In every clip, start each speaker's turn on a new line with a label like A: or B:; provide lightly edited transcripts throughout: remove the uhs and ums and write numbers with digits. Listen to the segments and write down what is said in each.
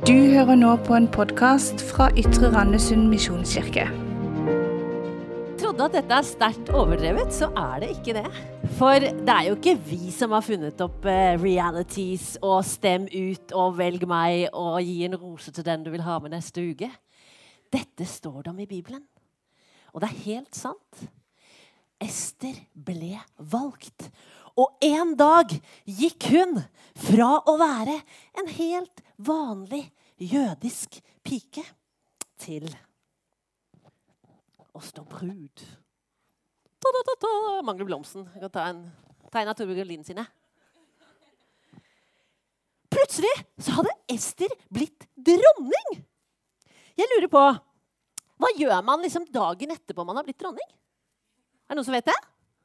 A: Du hører nå på en podcast fra Ytre Randesund Misjonskirke.
B: Trodde at dette sterkt overdrevet, så det ikke det. For det jo ikke vi som har funnet opp realities og stem ut og velg meg og gi en rose til den du vil ha med neste uke. Dette står det om i Bibelen. Og det helt sant. Ester ble valgt. Og en dag gikk hun fra å være en helt vanlig jødisk pike til å stå brud. Mangler blomsten. Jeg kan ta en tegn av Torbjørn Linn sine. Plutselig så hadde Ester blitt dronning. Jeg lurer på, hva gjør man liksom dagen etterpå man har blitt dronning? Det noen som vet det?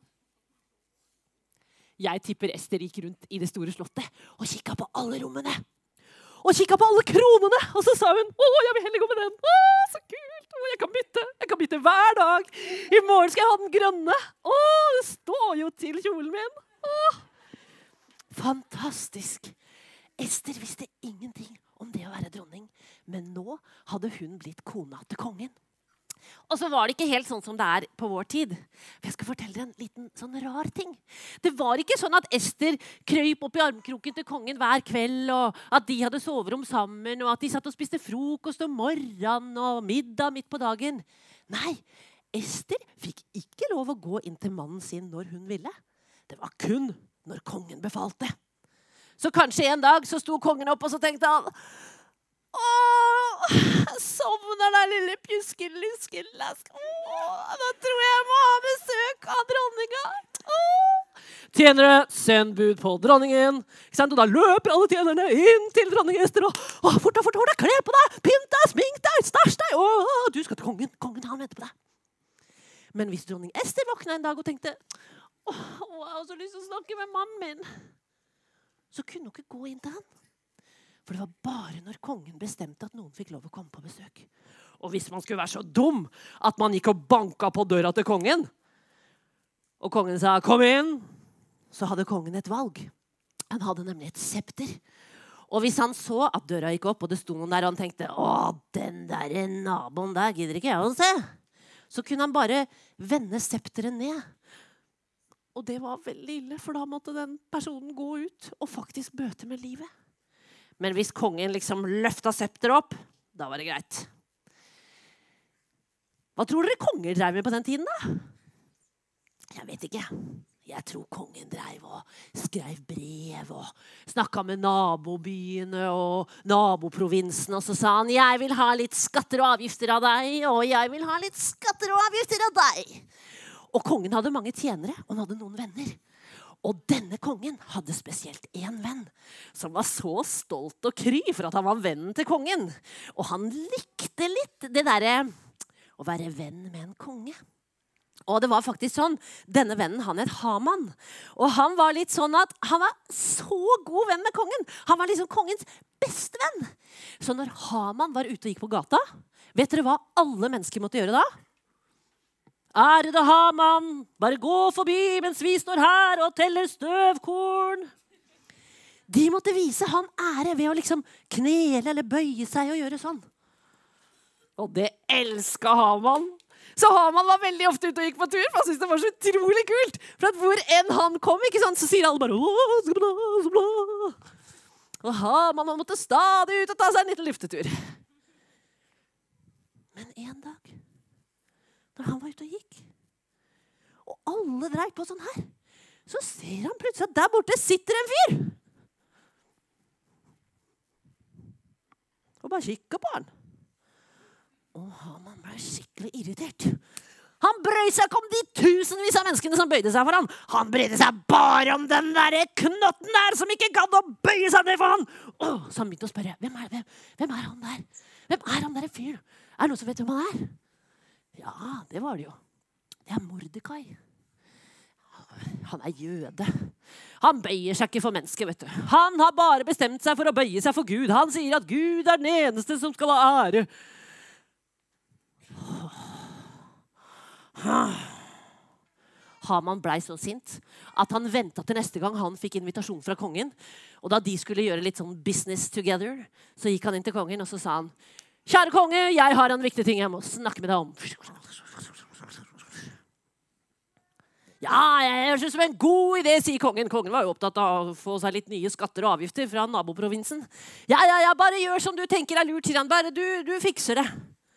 B: Jeg tipper Ester gikk rundt i det store slottet og kikket på alle rommene. Og kikket på alle kronene. Og så sa hun, jeg vil heller gå med den. Så kult. Jeg kan bytte hver dag. I morgen skal jeg ha den grønne. Det står jo til kjolen min. Fantastisk. Ester visste ingenting om det å være dronning. Men nå hadde hun blitt kona til kongen. Og så var det ikke helt sånn som det på vår tid. For jeg skal fortelle dere en liten sånn rar ting. Det var ikke sånn at Ester krøp opp i armkroken til kongen hver kveld, og at de hadde soverom sammen, og at de satt og spiste frokost om morgenen og middag midt på dagen. Nei, Ester fikk ikke lov å gå inn til mannen sin når hun ville. Det var kun når kongen befalte. Så kanskje en dag så sto kongen opp, og så tenkte han, jeg sovner der lille pjuskeluskelask. Da tror jeg må ha besøk av dronninga. Tjenere, send bud på dronningen. Og da løper alle tjenerne inn til dronning Ester. Og fort, kle på deg, pynt deg, smink deg, stæsj deg. Du skal til kongen, han venter på deg. Men hvis dronning Ester våkna en dag og tenkte, jeg har så lyst til å snakke med mannen min, så kunne hun ikke gå inn til han. For det var bare når kongen bestemte at noen fikk lov å komme på besøk. Og hvis man skulle være så dum at man gikk og banka på døra til kongen, og kongen sa, kom inn, så hadde kongen et valg. Han hadde nemlig et septer. Og hvis han så at døra gikk opp, og det sto noen der, og han tenkte, den der naboen der gidder ikke jeg å se, så kunne han bare vende septeret ned. Og det var veldig ille, for da måtte den personen gå ut og faktisk bøte med livet. Men hvis kongen liksom løftet septer opp, da var det greit. Hva tror dere konger drev med på den tiden da? Jeg vet ikke. Jeg tror kongen drev og skrev brev og snakket med nabobyene og naboprovinsen, og så sa han, jeg vil ha litt skatter og avgifter av deg, og jeg vil ha litt skatter og avgifter av deg. Og kongen hadde mange tjenere, og han hadde noen venner. Og denne kongen hadde spesielt en venn som var så stolt og kry for at han var vennen til kongen. Og han likte litt det der å være venn med en konge. Og det var faktisk sånn, denne vennen han het Haman. Og han var litt sånn at han var så god venn med kongen. Han var liksom kongens beste venn. Så når Haman var ute og gikk på gata, vet dere hva alle mennesker måtte gjøre da? Ærede Haman, bare gå forbi mens vi står her og teller støvkorn. De måtte vise han ære ved å liksom knele eller bøye seg og gjøre sånn. Og det elsket Haman. Så Haman var veldig ofte ute og gikk på tur, for han syntes det var så utrolig kult. For at hvor enn han kom, ikke sant, så sier alle bare så bra. Og Haman måtte stadig ut og ta seg en liten luftetur. Men en dag, når han var ute og gikk, og alle drev på sånn her, så ser han plutselig at der borte sitter en fyr. Og bare kikker på han. Og Haman ble skikkelig irritert. Han brøy seg ikke om de tusenvis av menneskene som bøyde seg for han. Han brydde seg bare om den der knotten der som ikke gadd å bøye seg ned for han. Så han begynte å spørre, hvem er han der? Hvem er han der fyr? Er det noen som vet hvem han er? Ja, det var det jo. Det er Mordekai. Han er jøde. Han bøyer seg ikke for mennesker, vet du. Han har bare bestemt seg for å bøye seg for Gud. Han sier at Gud er den eneste som skal ha ære. Haman ble så sint at han ventet til neste gang han fikk invitasjon fra kongen. Og da de skulle gjøre litt sånn business together, så gikk han inn til kongen og så sa han, kjære konge, jeg har en viktig ting jeg må snakke med deg om. Ja, jeg høres ut som en god idé, sier kongen. Kongen var jo opptatt av å få seg litt nye skatter og avgifter fra naboprovinsen. Ja, bare gjør som du tenker er lurt, sier han. Bare du fikser det.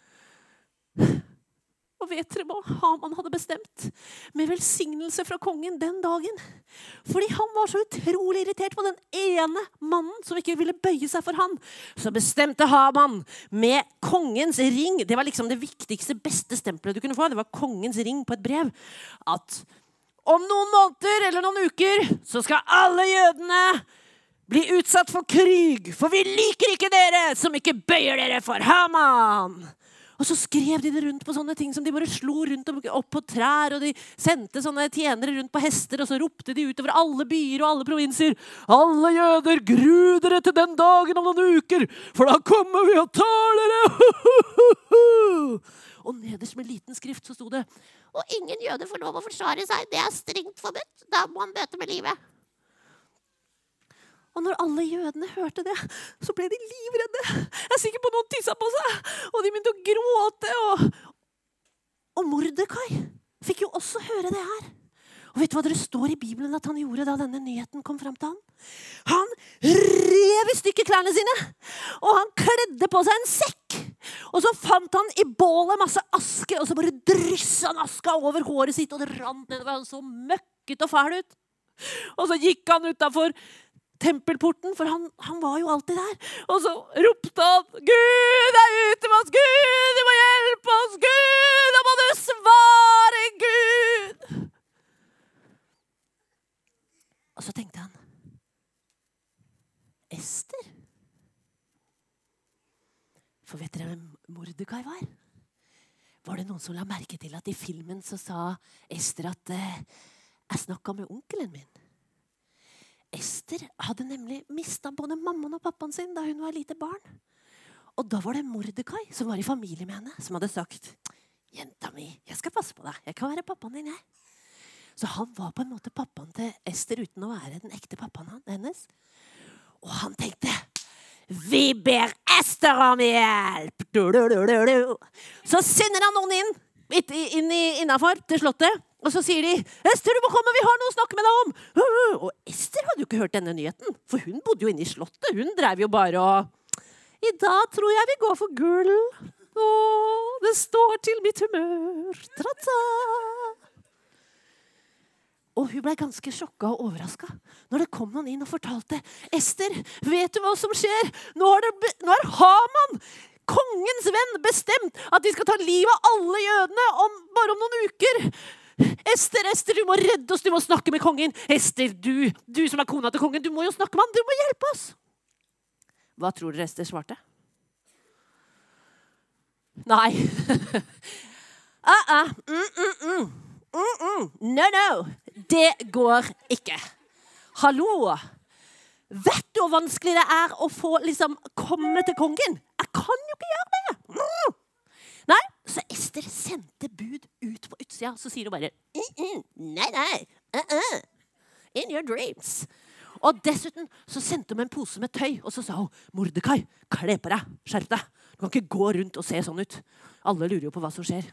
B: Og vet dere hva Haman hadde bestemt? Med velsignelse fra kongen den dagen. Fordi han var så utrolig irritert på den ene mannen som ikke ville bøye seg for han. Så bestemte Haman med kongens ring. Det var liksom det viktigste, beste stempelet du kunne få. Det var kongens ring på et brev. At om noen måneder eller noen uker så skal alle jødene bli utsatt for krig. For vi liker ikke dere som ikke bøyer dere for Haman. Og så skrev de det rundt på sånne ting som de bare slo rundt opp på trær, og de sendte sånne tjenere rundt på hester, og så ropte de utover alle byer og alle provinser. Alle jøder, gru dere til den dagen om noen uker, for da kommer vi og tar dere. Og nederst med liten skrift så sto det, og ingen jøder får lov å forsvare seg, det er strengt forbudt, da må han bøte med livet. Og når alle jødene hørte det, så ble de livredde. Jeg er sikker på noen tisset på seg, og de begynte å gråte. Og Mordekai fikk jo også høre det her. Og vet du hva det står i Bibelen at han gjorde da denne nyheten kom frem til han? Han rev i stykker klærne sine, og han kledde på seg en sekk. Og så fant han i bålet masse aske, og så bare drysset han aska over håret sitt, og det rant nedover. Han så møkket og fæl ut. Og så gikk han utenfor tempelporten, for han var jo alltid der. Og så ropte han, Gud er ute med oss, Gud, du må hjelpe oss, Gud, da må du svare, Gud. Og så tenkte han, Ester? For vet dere hvem Mordekai var? Var det noen som la merke til at i filmen så sa Ester at jeg snakket med onkelen min? Ester hadde nemlig mistet både mammaen og pappaen sin da hun var lite barn. Og da var det Mordekai som var i familie med henne, som hadde sagt, jenta mi, jeg skal passe på deg, jeg kan være pappaen din, jeg. Så han var på en måte pappaen til Ester uten å være den ekte pappaen hennes. Og han tenkte, vi ber Ester om hjelp! Så sender han noen innenfor til slottet, og så sier de, Ester, du må komme, vi har noe å snakke med deg om. Og Ester hadde jo ikke hørt denne nyheten, for hun bodde jo inne i slottet. Hun drev jo bare i dag tror jeg vi går for gull. Det står til mitt humør. Ta-ta! Og hun ble ganske sjokket og overrasket når det kom noen inn og fortalte, Ester, vet du hva som skjer? Nå har Haman, kongens venn, bestemt at de skal ta livet av alle jødene bare om noen uker. Ester, du må redde oss, du må snakke med kongen. Ester, du som er kona til kongen, du må jo snakke med han, du må hjelpe oss. Hva tror dere Ester svarte? Nei. No. Det går ikke. Hallo. Vet du hvor vanskelig det er å få komme til kongen? Jeg kan jo ikke gjøre det. Nei, så Ester sendte bud ut på utsida, så sier hun bare, nei, in your dreams. Og dessuten så sendte hun en pose med tøy, og så sa hun, Mordekai, kle på deg, skjerp deg. Du kan ikke gå rundt og se sånn ut. Alle lurer jo på hva som skjer.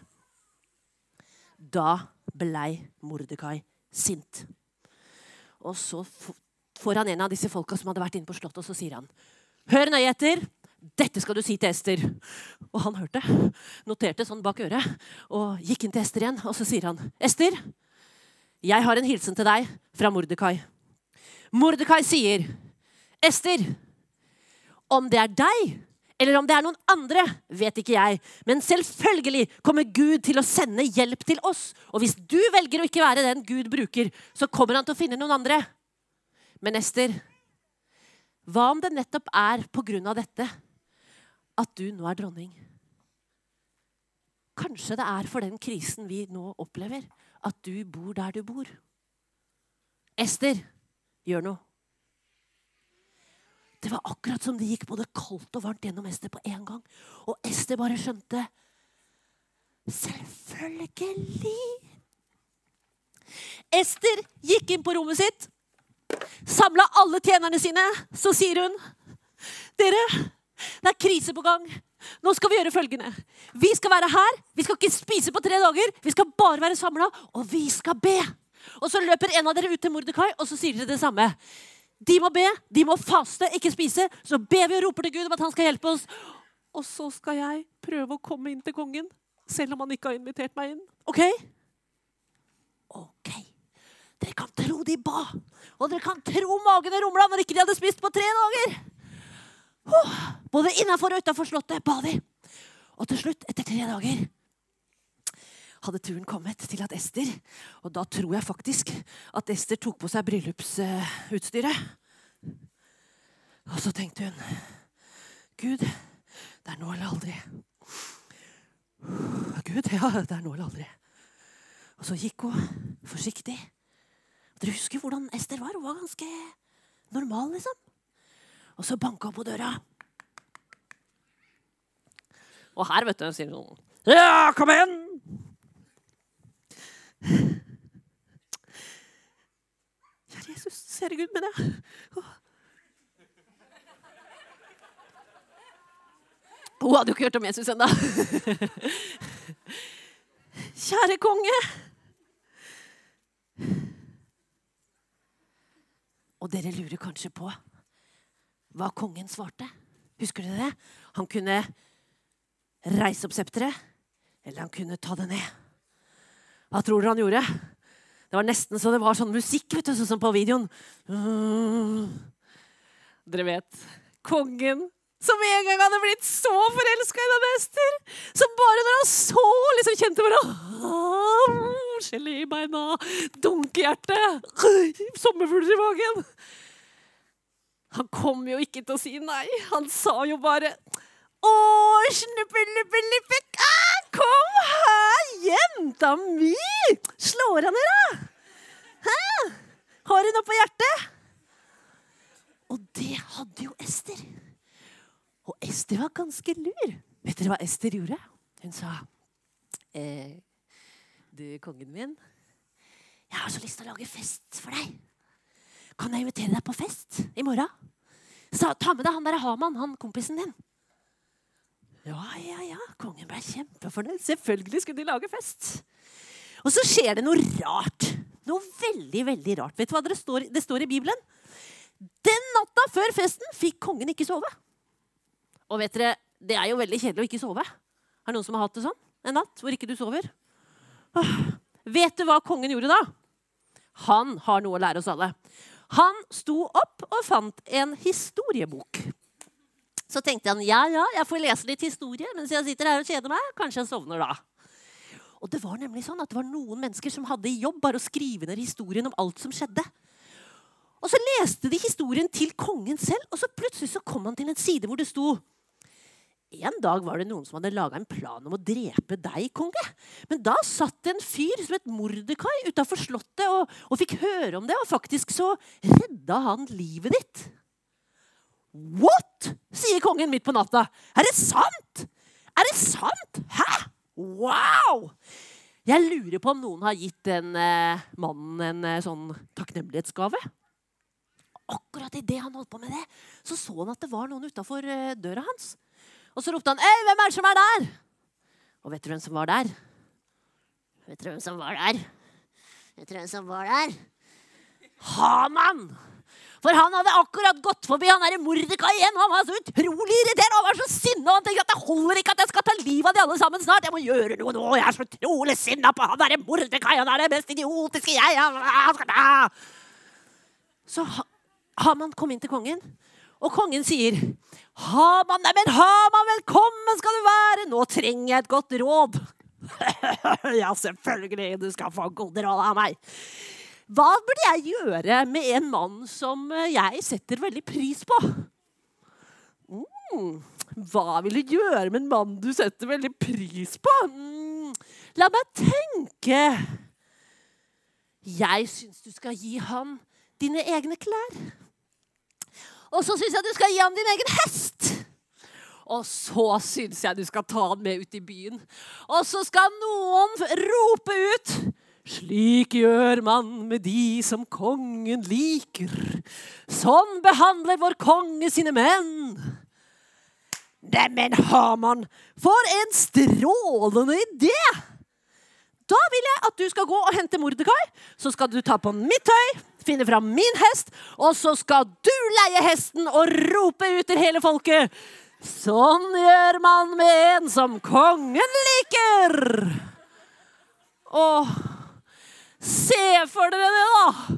B: Da blei Mordekai sint. Og så får han en av disse folka som hadde vært inne på slottet, og så sier han, hør nøye etter, dette skal du si til Ester. Og han hørte, noterte sånn bak øret, og gikk inn til Ester igjen, og så sier han, Ester, jeg har en hilsen til deg fra Mordekai. Mordekai sier, Ester, om det er deg, eller om det er noen andre, vet ikke jeg, men selvfølgelig kommer Gud til å sende hjelp til oss, og hvis du velger å ikke være den Gud bruker, så kommer han til å finne noen andre. Men Ester, hva om det nettopp er på grunn av dette, at du nå er dronning? Kanskje det er for den krisen vi nå opplever, at du bor der du bor. Ester, gjør noe. Det var akkurat som det gikk både kaldt og varmt gjennom Ester på en gang. Og Ester bare skjønte, selvfølgelig. Ester gikk inn på rommet sitt, samlet alle tjenerne sine, så sier hun, dere, det krise på gang. Nå skal vi gjøre følgende. Vi skal være her, vi skal ikke spise på 3 dager, vi skal bare være samlet, og vi skal be. Og så løper en av dere ut til Mordekai, og så sier dere det samme. De må be, de må faste, ikke spise, så ber vi og roper til Gud om at han skal hjelpe oss. Og så skal jeg prøve å komme inn til kongen, selv om han ikke har invitert meg inn. Ok? Ok. Dere kan tro de ba, og dere kan tro magene rumla når ikke de hadde spist på 3 dager. Både innenfor og utenfor slottet ba de. Og til slutt, etter 3 dager, hadde turen kommet til at Ester, og da tror jeg faktisk at Ester tok på seg bryllupsutstyret. Og så tenkte hun, Gud, det nå eller aldri. Gud, ja, det nå eller aldri. Og så gikk hun forsiktig. Dere husker hvordan Ester var? Hun var ganske normal, liksom. Og så banket hun på døra. Og her, vet du, sier hun sånn, ja, kom igjen! Kjære Jesus, ser Gud med deg? Hun hadde jo ikke hørt om Jesus enda. Kjære konge. Og dere lurer kanskje på hva kongen svarte. Husker dere det? Han kunne reise opp septeret, eller han kunne ta det ned. Hva tror dere han gjorde? Det var nesten så det var sånn musikk, vet du, sånn som på videoen. Dere vet, kongen som en gang hadde blitt så forelsket i den Ester, som bare når han så, liksom kjente bare, gelé i beina, dunkehjerte, sommerfugler i magen. Han kom jo ikke til å si nei. Han sa jo bare, snuppelluppelluppek, kom her, jenta mi! Slår han dere? Hæ? Har hun noe på hjertet? Og det hadde jo Ester. Og Ester var ganske lur. Vet dere hva Ester gjorde? Hun sa, du, kongen min, jeg har så lyst til å lage fest for deg. Kan jeg invitere deg på fest i morgen? Ta med deg han der Haman, han kompisen din. Ja. Kongen ble kjempefornøyd. Selvfølgelig skulle de lage fest. Og så skjer det noe rart. Noe veldig, veldig rart. Vet du hva det står i Bibelen? Den natta før festen fikk kongen ikke sove. Og vet dere, det jo veldig kjedelig å ikke sove. Har noen som har hatt det sånn? En natt hvor ikke du sover? Vet du hva kongen gjorde da? Han har noe å lære oss alle. Han sto opp og fant en historiebok. Så tenkte han, ja, jeg får lese litt historie mens jeg sitter her og kjeder meg. Kanskje jeg sovner da. Og det var nemlig sånn at det var noen mennesker som hadde i jobb bare å skrive ned historien om alt som skjedde. Og så leste de historien til kongen selv, og så plutselig så kom han til en side hvor det sto, en dag var det noen som hadde laget en plan om å drepe deg, konge. Men da satt en fyr som het Mordekai utenfor slottet og fikk høre om det, og faktisk så redda han livet ditt. What? Sier kongen midt på natta. Det sant? Det sant? Hæ? Wow! Jeg lurer på om noen har gitt den mannen en sånn takknemlighetsgave. Akkurat i det han holdt på med det, så han at det var noen utenfor døra hans. Og så ropte han, hvem det som der? Og vet du hvem som var der? Vet du hvem som var der? Haman! For han hadde akkurat gått forbi han der Mordekai igjen, og han var så utrolig irritert, og han var så sinne, og han tenkte at det holder ikke at jeg skal ta livet av de alle sammen snart. Jeg må gjøre noe nå, jeg så utrolig sinne på han der Mordekai, han det mest idiotiske han skal ta. Så Haman kom inn til kongen, og kongen sier, Haman, velkommen skal du være. Nå trenger jeg et godt råd. Ja, selvfølgelig, du skal få gode råd av meg. Hva burde jeg gjøre med en mann som jeg setter veldig pris på? Hva vil du gjøre med en mann du setter veldig pris på? La meg tenke. Jeg synes du skal gi han dine egne klær. Og så synes jeg du skal gi han din egen hest. Og så synes jeg du skal ta han med ut i byen. Og så skal noen rope ut, Slik gjør man med de som kongen liker. Sånn behandler vår konge sine menn. Neimen, Haman, for en strålende idé! Da vil jeg at du skal gå og hente Mordekai, så skal du ta på mitt tøy, finne fram min hest, og så skal du leie hesten og rope ut til hele folket. Sånn gjør man med en som kongen liker. Åh, se for dere det da.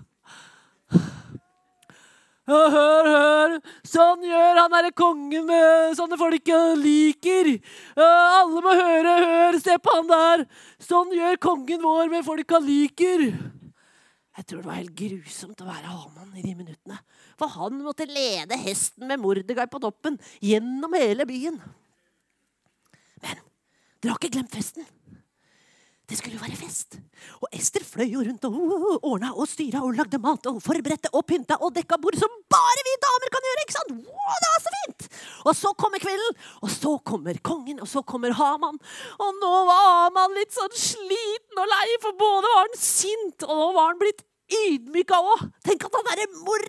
B: Hør, sånn gjør han der kongen med sånne folk jeg liker. Alle må hør, se på han der. Sånn gjør kongen vår med folk han liker. Jeg tror det var helt grusomt å være Haman i de minuttene. For han måtte lede hesten med Mordekai på toppen gjennom hele byen. Men dere har ikke glemt festen. Det skulle jo være fest. Og Ester fløy jo rundt og ordnet og styret og lagde mat og forberedte og pynta og dekka bord som bare vi damer kan gjøre, ikke sant? Wow, det var så fint! Og så kommer kvelden, og så kommer kongen, og så kommer Haman. Og nå var Haman litt sånn sliten og lei, for både var han sint, og nå var han blitt ydmyka også. Tenk at han er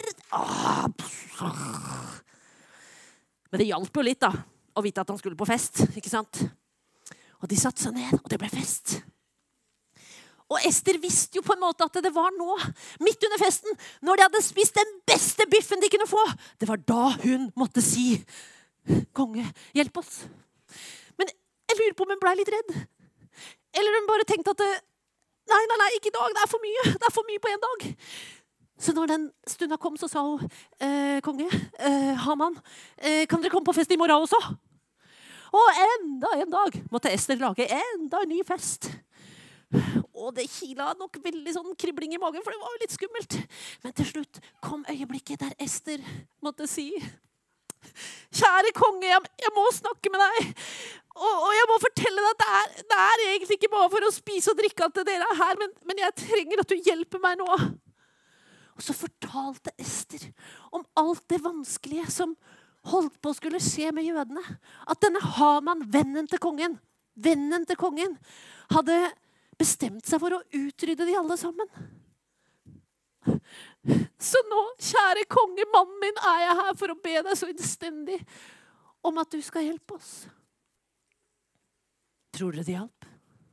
B: Men det hjalp jo litt da, å vite at han skulle på fest, ikke sant? Og de satte seg ned, og det ble fest. Og Ester visste jo på en måte at det var nå, midt under festen, når de hadde spist den beste biffen de kunne få. Det var da hun måtte si, konge, hjelp oss. Men jeg lurer på om hun ble litt redd. Eller hun bare tenkte at, nei, ikke i dag, det er for mye på en dag. Så når den stunden kom, så sa hun, konge, Haman, kan dere komme på fest i morgen også? Og enda en dag måtte Ester lage enda en ny fest. Og det kila nok veldig sånn kribling i magen, for det var jo litt skummelt. Men til slutt kom øyeblikket der Ester måtte si, kjære konge, jeg må snakke med deg. Og jeg må fortelle deg at det er egentlig ikke bare for å spise og drikke at dere er her, men jeg trenger at du hjelper meg nå. Og så fortalte Ester om alt det vanskelige som holdt på å skulle skje med jødene. At denne Haman, vennen til kongen, hadde bestemt seg for å utrydde de alle sammen. Så nå, kjære konge, mannen min, er jeg her for å be deg så innstendig om at du skal hjelpe oss. Tror dere det hjalp?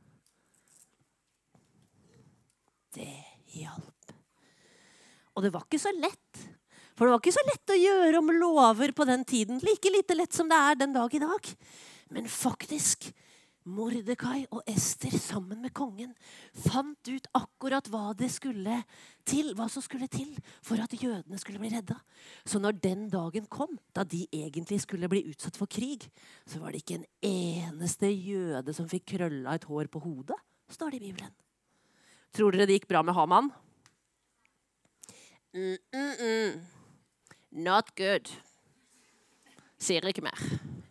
B: Det hjalp. Og det var ikke så lett. For det var ikke så lett å gjøre om lover på den tiden. Like lite lett som det er den dag i dag. Men faktisk, Mordekai og Ester sammen med kongen fant ut akkurat hva som skulle til for at jødene skulle bli redda. Så når den dagen kom, da de egentlig skulle bli utsatt for krig, så var det ikke en eneste jøde som fikk krølla et hår på hodet, står det i Bibelen. Tror dere det gikk bra med Haman? Not good. Sier ikke mer.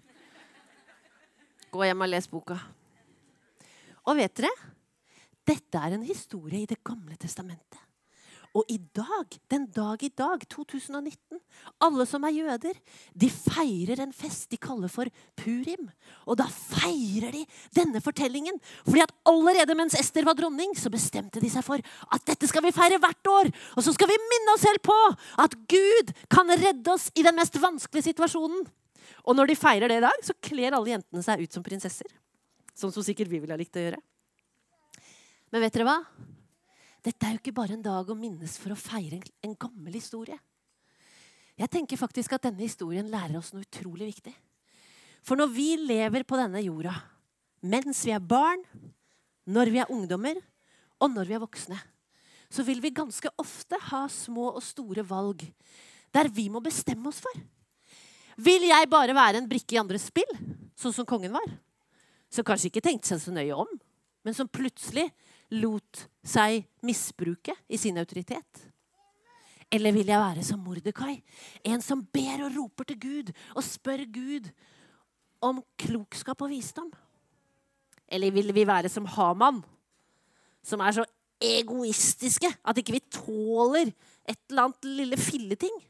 B: Gå hjem og les boka. Og vet dere, dette er en historie i Det gamle testamentet. Og i dag, den dag i dag, 2019, alle som er jøder, de feirer en fest de kaller for Purim. Og da feirer de denne fortellingen. Fordi at allerede mens Ester var dronning, så bestemte de seg for at dette skal vi feire hvert år. Og så skal vi minne oss selv på at Gud kan redde oss i den mest vanskelige situasjonen. Og når de feirer det i dag, så kler alle jentene seg ut som prinsesser. Sånn som sikkert vi ville ha likt å gjøre. Men vet dere hva? Dette er jo ikke bare en dag å minnes for å feire en gammel historie. Jeg tenker faktisk at denne historien lærer oss noe utrolig viktig. For når vi lever på denne jorda, mens vi er barn, når vi er ungdommer, og når vi er voksne, så vil vi ganske ofte ha små og store valg der vi må bestemme oss for. Vil jeg bare være en brikke i andres spill, sånn som kongen var? Som kanskje ikke tenkte seg så nøye om, men som plutselig lot seg misbruke i sin autoritet? Eller vil jeg være som Mordekai, en som ber og roper til Gud og spør Gud om klokskap og visdom? Eller vil vi være som Haman, som er så egoistiske at ikke vi tåler et eller annet lille filleting?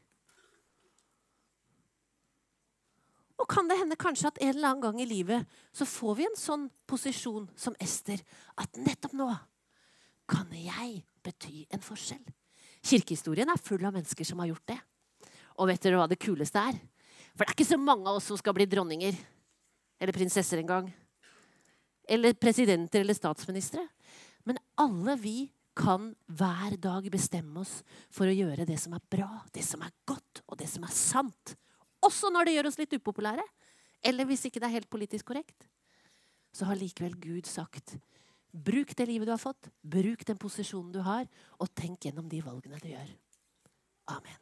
B: Og kan det hende kanskje at en eller annen gang i livet så får vi en sånn posisjon som Ester, at nettopp nå kan jeg bety en forskjell? Kirkehistorien full av mennesker som har gjort det. Og vet dere hva det kuleste er? For det ikke så mange av oss som skal bli dronninger. Eller prinsesser en gang. Eller presidenter eller statsministre. Men alle vi kan hver dag bestemme oss for å gjøre det som bra, det som godt og det som sant. Også når det gjør oss litt upopulære. Eller hvis ikke det helt politisk korrekt. Så har likevel Gud sagt, bruk det livet du har fått, bruk den posisjonen du har, og tenk gjennom de valgene du gjør. Amen.